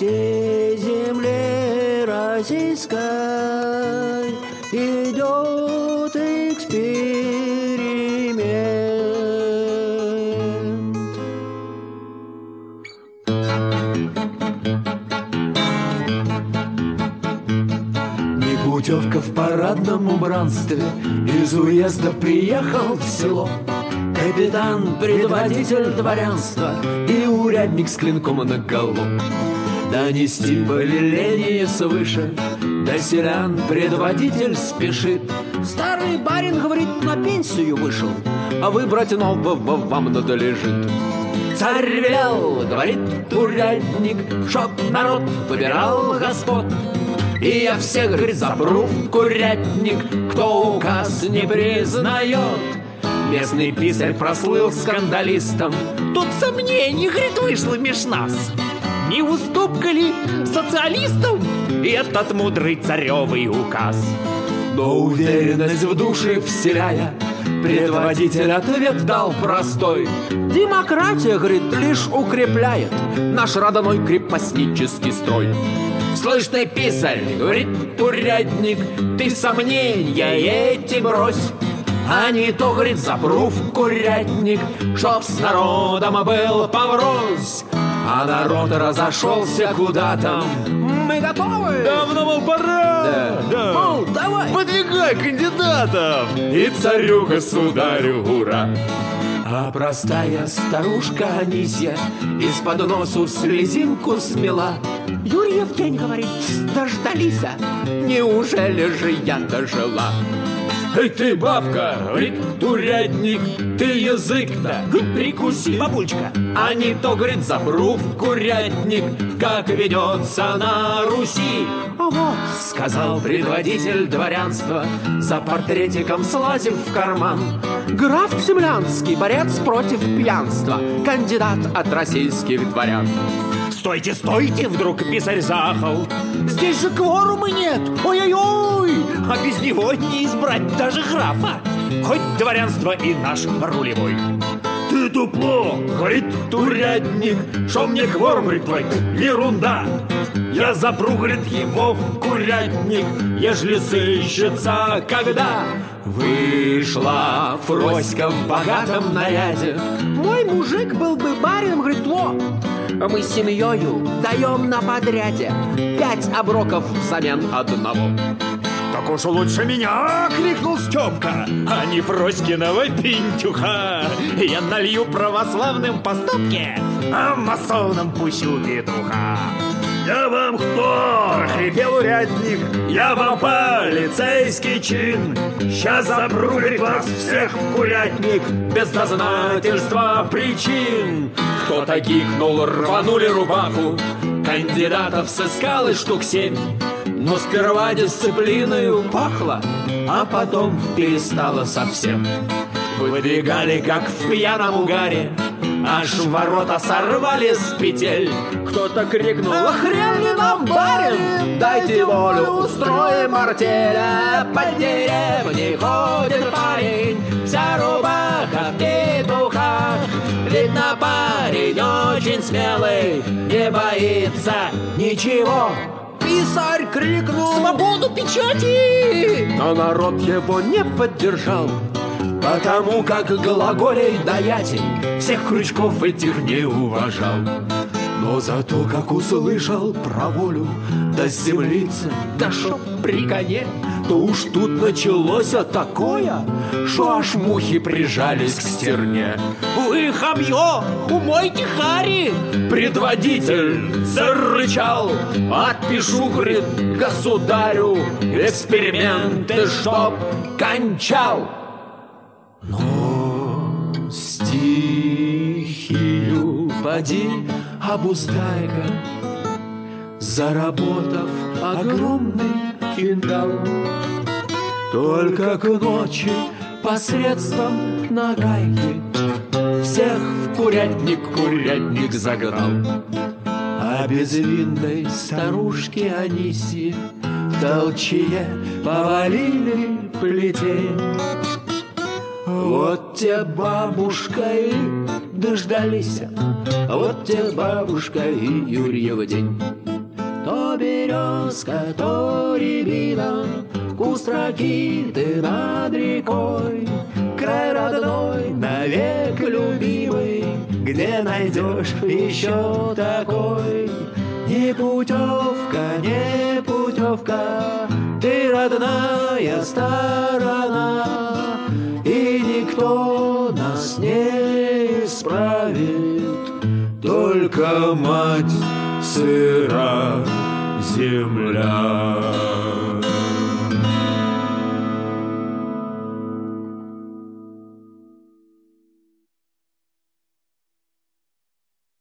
всей земле российской идет эксперимент. Непутевка в парадном убранстве, из уезда приехал в село капитан, предводитель дворянства и урядник с клинком наголо. Донести повеление свыше до селян предводитель спешит. Старый барин, говорит, на пенсию вышел, а выбрать нового вам надлежит. Царь велел, говорит урядник, чтоб народ выбирал господ. И я всех, говорит, запру в курятник, кто указ не признает. Местный писарь прослыл скандалистом. Тут сомнений, говорит, вышло меж нас. Не уступка ли социалистам этот мудрый царевый указ? Но уверенность в душе вселяя, предводитель ответ дал простой. Демократия, говорит, лишь укрепляет наш родной крепостнический строй. Слышь ты, писарь, говорит урядник, ты сомнения эти брось. А не то, говорит, запру в курятник, чтоб с народом был поврось. А народ разошелся куда там. Мы готовы? Давно, мол, пора. Да. Мол, давай. Выдвигай кандидатов. И царю государю ура. А простая старушка Анисья из-под носу слезинку смела. Юрьев день, говорит, дождались, неужели же я дожила? Эй ты, бабка, говорит урядник, ты язык-то прикуси, бабулечка. А не то, говорит, запру в курятник, как ведется на Руси. А вот, сказал предводитель дворянства, за портретиком слазив в карман, граф Цемлянский, борец против пьянства, кандидат от российских дворян. Стойте, стойте, вдруг писарь заахал. Здесь же кворума нет, ой-ой-ой. А без него не избрать даже графа, хоть дворянство и наш рулевой. Ты тупло, говорит урядник, шо мне кворум, говорит, твой, ерунда. Я запру, говорит, его в курятник, ежели сыщется когда. Вышла Фроська в богатом наряде. Мой мужик был бы барин, говорит, во. Мы с семьёю даем на подряде 5 оброков взамен одного. Так уж лучше меня, крикнул Стёпка, а не Фроськиного пентюха. Я налью православным по стопке, а масонам пущу петуха. Я вам кто? Прохрипел урядник. Я вам полицейский чин. Сейчас запру, говорит, вас всех в курятник без дознательства причин. Кто-то гикнул, рванули рубаху. Кандидатов сыскалось штук 7. Но сперва дисциплиною пахло, а потом перестало совсем. Выдвигали, как в пьяном угаре, аж ворота сорвали с петель. Кто-то крикнул: а хрен ли нам, барин, дайте волю, устроим артель. А по деревне ходит парень, вся рубаха в петухах. Видно, парень очень смелый, не боится ничего. Писарь крикнул: свободу печати! Но народ его не поддержал, потому как глаголей даятель всех крючков этих не уважал. Но зато как услышал про волю, да землица, да шо при коне, то уж тут началось такое, шо аж мухи прижались к стерне. Вы, хамье, умойте хари! Предводитель зарычал: отпишу, говорит, государю эксперименты, чтоб кончал. Но стихию поди обуздай-ка, заработав огромный финдал. Только к ночи посредством нагайки всех в курятник загнал. А безвинной старушке Анисье в толчье повалили плетей. Вот те бабушка и дождались, вот те бабушка и Юрьев день. То березка, то рябина, куст ракиты над рекой, край родной, навек любимый, где найдешь еще такой? Не путевка, не путевка, ты родная сторона, и никто нас не исправит, только мать сыра земля.